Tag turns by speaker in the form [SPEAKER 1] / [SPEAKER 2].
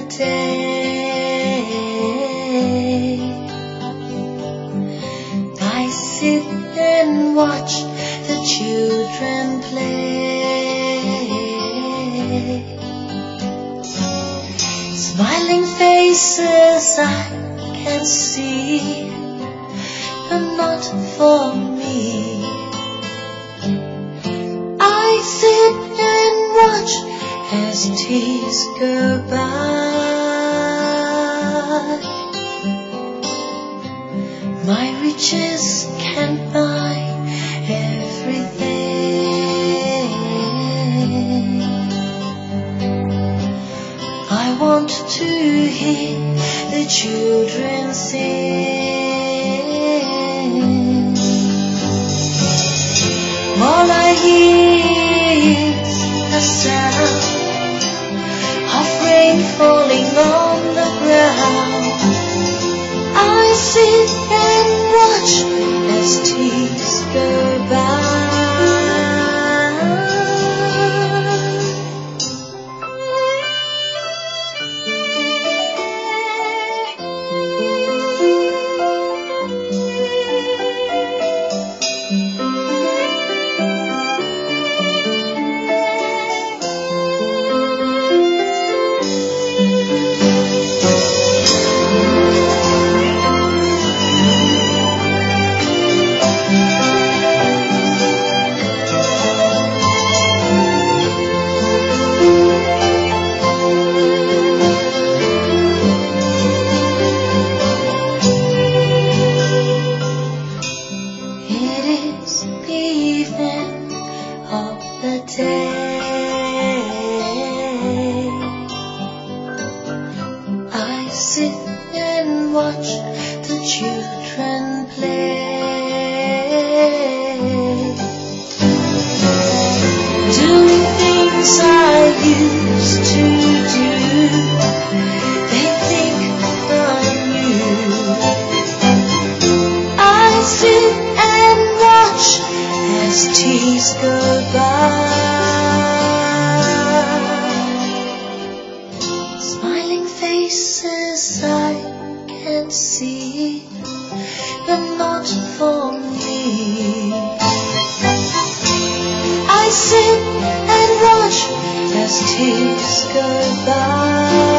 [SPEAKER 1] day. I sit and watch the children play. Smiling faces I can see, but not for me. I sit and watch as tears go by. My riches can't buy everything. I want to hear the children sing. All I hear is the sound of rain falling on the ground. I sit and watch as tears go by. Tears go by.